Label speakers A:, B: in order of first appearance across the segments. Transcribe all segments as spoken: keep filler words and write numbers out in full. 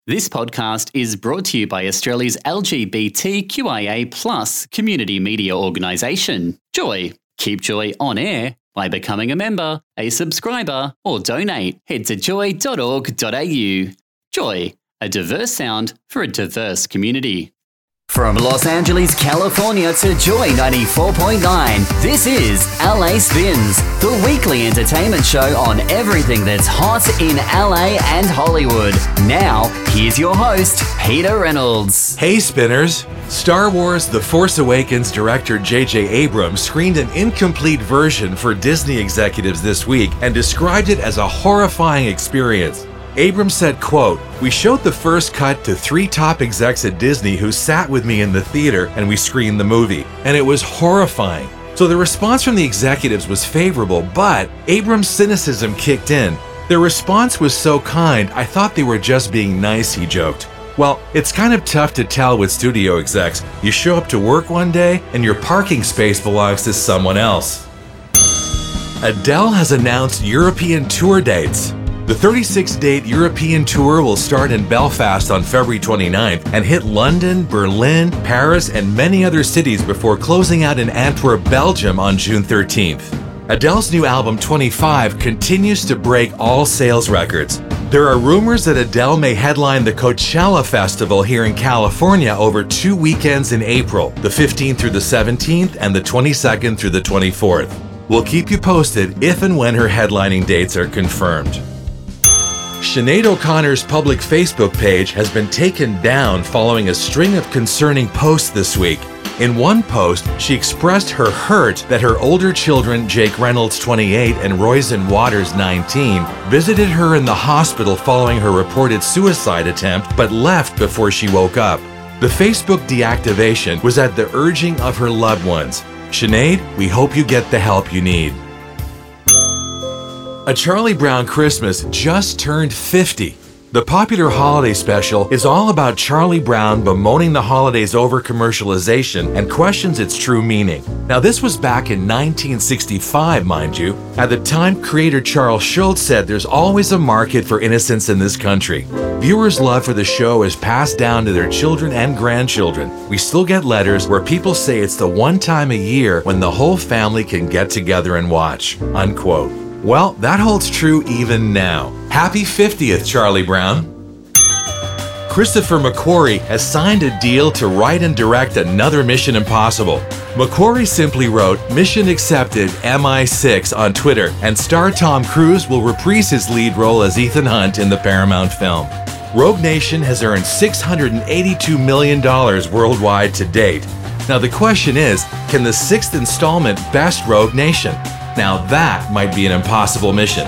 A: This podcast is brought to you by Australia's L G B T Q I A plus community media organisation, Joy. Keep Joy on air by becoming a member, a subscriber, or donate. Head to joy dot org dot a u. Joy, a diverse sound for a diverse community. From Los Angeles, California to Joy ninety-four point nine, this is L A Spins, the weekly entertainment show on everything that's hot in L A and Hollywood. Now, here's your host, Peter Reynolds.
B: Hey Spinners! Star Wars The Force Awakens director J J Abrams screened an incomplete version for Disney executives this week and described it as a horrifying experience. Abrams said, quote, "We showed the first cut to three top execs at Disney who sat with me in the theater and we screened the movie, and it was horrifying." So the response from the executives was favorable, but Abrams' cynicism kicked in. Their response was so kind, I thought they were just being nice, he joked. Well, it's kind of tough to tell with studio execs. You show up to work one day and your parking space belongs to someone else. Adele has announced European tour dates. The thirty-six date European tour will start in Belfast on February twenty-ninth and hit London, Berlin, Paris, and many other cities before closing out in Antwerp, Belgium on June thirteenth. Adele's new album, twenty-five, continues to break all sales records. There are rumors that Adele may headline the Coachella Festival here in California over two weekends in April, the fifteenth through the seventeenth and the twenty-second through the twenty-fourth. We'll keep you posted if and when her headlining dates are confirmed. Sinead O'Connor's public Facebook page has been taken down following a string of concerning posts this week. In one post, she expressed her hurt that her older children, Jake Reynolds, twenty-eight, and Roisin Waters, nineteen, visited her in the hospital following her reported suicide attempt, but left before she woke up. The Facebook deactivation was at the urging of her loved ones. Sinead, we hope you get the help you need. A Charlie Brown Christmas just turned fifty. The popular holiday special is all about Charlie Brown bemoaning the holidays over commercialization and questions its true meaning. Now, this was back in nineteen sixty-five, mind you. At the time, creator Charles Schulz said there's always a market for innocence in this country. Viewers' love for the show is passed down to their children and grandchildren. We still get letters where people say it's the one time a year when the whole family can get together and watch, unquote. Well, that holds true even now. Happy fiftieth, Charlie Brown. Christopher McQuarrie has signed a deal to write and direct another Mission Impossible. McQuarrie simply wrote, "Mission accepted, M I six" on Twitter, and star Tom Cruise will reprise his lead role as Ethan Hunt in the Paramount film. Rogue Nation has earned six hundred eighty-two million dollars worldwide to date. Now the question is, can the sixth installment best Rogue Nation? Now that might be an impossible mission.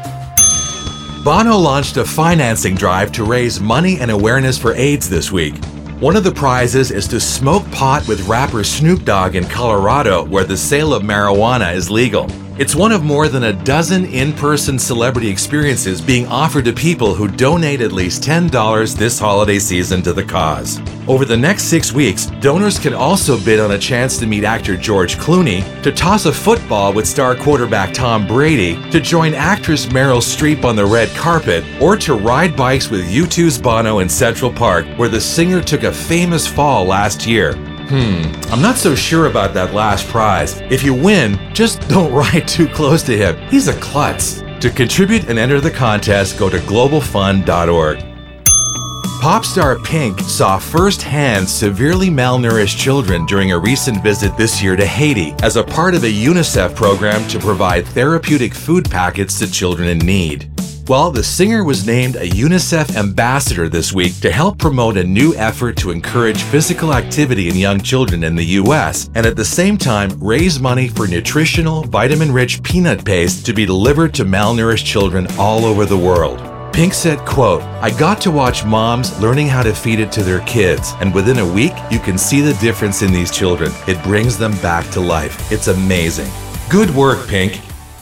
B: Bono launched a financing drive to raise money and awareness for AIDS this week. One of the prizes is to smoke pot with rapper Snoop Dogg in Colorado, where the sale of marijuana is legal. It's one of more than a dozen in-person celebrity experiences being offered to people who donate at least ten dollars this holiday season to the cause. Over the next six weeks, donors can also bid on a chance to meet actor George Clooney, to toss a football with star quarterback Tom Brady, to join actress Meryl Streep on the red carpet, or to ride bikes with U two's Bono in Central Park, where the singer took a famous fall last year. Hmm, I'm not so sure about that last prize. If you win, just don't ride too close to him. He's a klutz. To contribute and enter the contest, go to global fund dot org. Pop star Pink saw firsthand severely malnourished children during a recent visit this year to Haiti as a part of a UNICEF program to provide therapeutic food packets to children in need. Well, the singer was named a UNICEF ambassador this week to help promote a new effort to encourage physical activity in young children in the U S and at the same time raise money for nutritional, vitamin-rich peanut paste to be delivered to malnourished children all over the world. Pink said, quote, "I got to watch moms learning how to feed it to their kids, and within a week, you can see the difference in these children. It brings them back to life. It's amazing. Good work, Pink."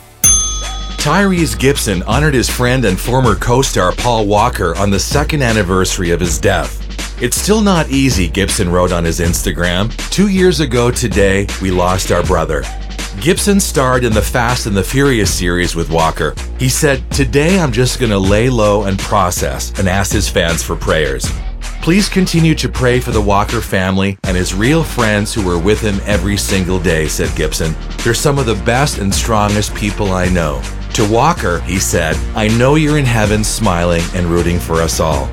B: Tyrese Gibson honored his friend and former co-star Paul Walker on the second anniversary of his death. "It's still not easy," Gibson wrote on his Instagram. "Two years ago today, we lost our brother." Gibson starred in the Fast and the Furious series with Walker. He said, "Today I'm just gonna lay low and process," and asked his fans for prayers. Please continue to pray for the Walker family and his real friends who were with him every single day, said Gibson. "They're some of the best and strongest people I know." To Walker, he said, "I know you're in heaven smiling and rooting for us all."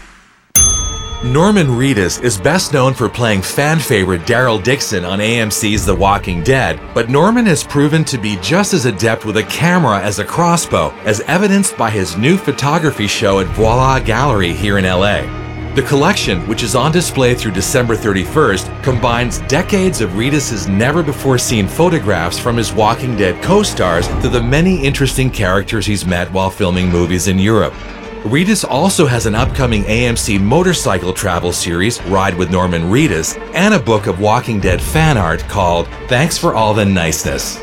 B: Norman Reedus is best known for playing fan favorite Daryl Dixon on A M C's The Walking Dead, but Norman has proven to be just as adept with a camera as a crossbow, as evidenced by his new photography show at Voila Gallery here in L A. The collection, which is on display through December thirty-first, combines decades of Reedus' never-before-seen photographs from his Walking Dead co-stars to the many interesting characters he's met while filming movies in Europe. Reedus also has an upcoming A M C motorcycle travel series, Ride with Norman Reedus, and a book of Walking Dead fan art called Thanks for All the Niceness.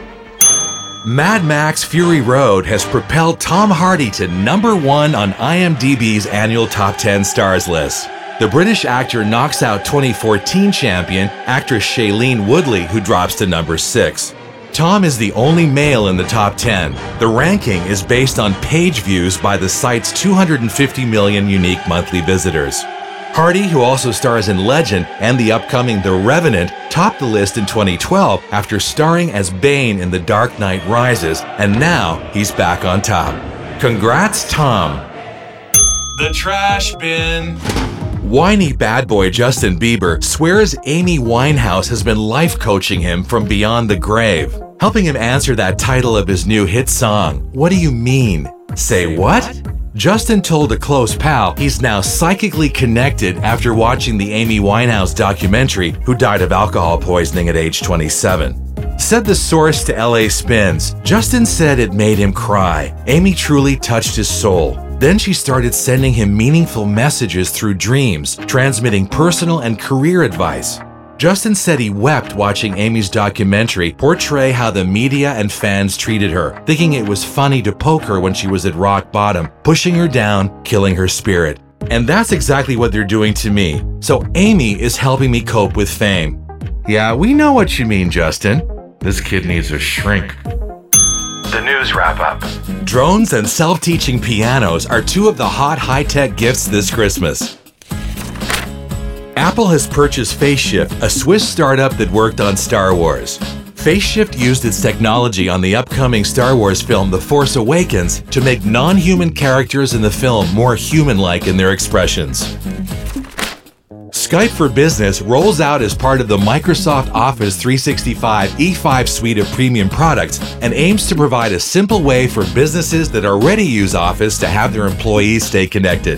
B: Mad Max Fury Road has propelled Tom Hardy to number one on IMDb's annual Top ten Stars list. The British actor knocks out twenty fourteen champion actress Shailene Woodley, who drops to number six. Tom is the only male in the top ten. The ranking is based on page views by the site's two hundred fifty million unique monthly visitors. Hardy, who also stars in Legend and the upcoming The Revenant, topped the list in twenty twelve after starring as Bane in The Dark Knight Rises, and now he's back on top. Congrats, Tom! The trash bin. Whiny bad boy Justin Bieber swears Amy Winehouse has been life coaching him from beyond the grave, helping him answer that title of his new hit song, "What do you mean?" Say what? Justin told a close pal he's now psychically connected after watching the Amy Winehouse documentary, who died of alcohol poisoning at age twenty-seven. Said the source to L A Spins, Justin said it made him cry. Amy truly touched his soul. Then she started sending him meaningful messages through dreams, transmitting personal and career advice. Justin said he wept watching Amy's documentary portray how the media and fans treated her, thinking it was funny to poke her when she was at rock bottom, pushing her down, killing her spirit. And that's exactly what they're doing to me. So Amy is helping me cope with fame. Yeah, we know what you mean, Justin. This kid needs a shrink. The news wrap-up. Drones and self-teaching pianos are two of the hot high-tech gifts this Christmas. Apple has purchased FaceShift, a Swiss startup that worked on Star Wars. FaceShift used its technology on the upcoming Star Wars film The Force Awakens to make non-human characters in the film more human-like in their expressions. Skype for Business rolls out as part of the Microsoft Office three sixty-five E five suite of premium products and aims to provide a simple way for businesses that already use Office to have their employees stay connected.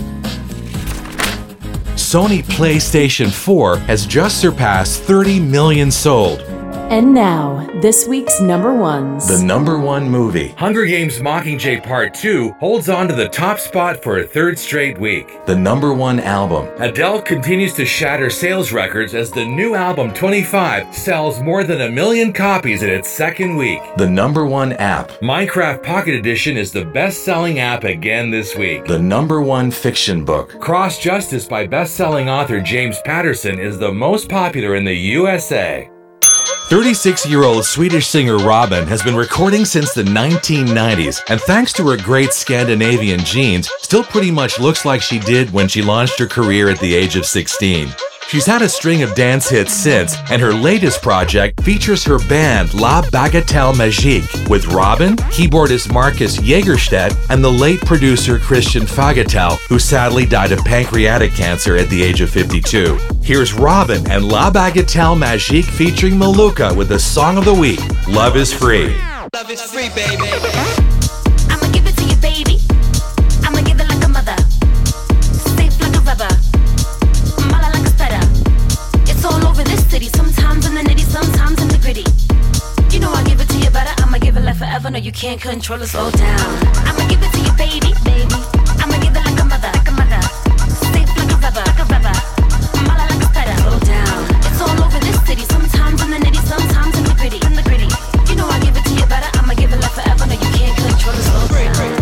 B: Sony PlayStation four has just surpassed thirty million sold.
C: And now, this week's number ones.
B: The number one movie. Hunger Games Mockingjay Part two holds on to the top spot for a third straight week. The number one album. Adele continues to shatter sales records as the new album twenty-five sells more than a million copies in its second week. The number one app. Minecraft Pocket Edition is the best-selling app again this week. The number one fiction book. Cross Justice by best-selling author James Patterson is the most popular in the U S A. thirty-six-year-old Swedish singer Robyn has been recording since the nineteen nineties, and thanks to her great Scandinavian genes, still pretty much looks like she did when she launched her career at the age of sixteen. She's had a string of dance hits since, and her latest project features her band La Bagatelle Magique with Robyn, keyboardist Marcus Jägerstedt, and the late producer Christian Fagatel, who sadly died of pancreatic cancer at the age of fifty-two. Here's Robyn and La Bagatelle Magique featuring Maluka with the song of the week, Love is Free.
D: Love is free, baby. I'ma give it to you, baby. I'ma give it like a mother. Safe like a rubber. Mala like a stutter. It's all over this city. Sometimes in the nitty, sometimes in the gritty. You know I give it to you better. I'ma give it like forever. No, you can't control it. Slow down. I'ma give it to you, baby, baby. I'ma give it like a mother, like a mother. Safe like a rubber, like a rubber. Mala like a stutter. Slow down. It's all over this city. Sometimes in the nitty, sometimes in the gritty, in the gritty. You know I give it to you better. I'ma give it like forever. No, you can't control it. Slow down.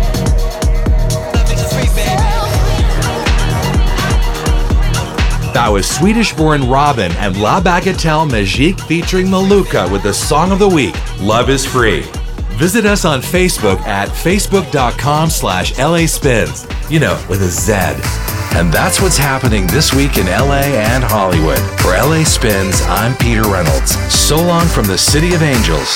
B: That now is Swedish-born Robin and La Bagatelle Magique featuring Maluka with the song of the week, Love is Free. Visit us on Facebook at facebook.com slash LA Spins, you know, with a Z. And that's what's happening this week in L A and Hollywood. For L A Spins, I'm Peter Reynolds. So long from the City of Angels.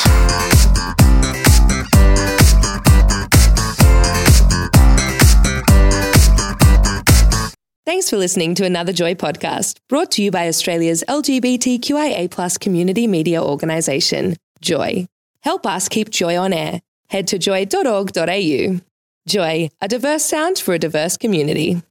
E: Thanks for listening to another Joy podcast, brought to you by Australia's L G B T Q I A plus community media organisation, Joy. Help us keep Joy on air. Head to joy dot org dot a u. Joy, a diverse sound for a diverse community.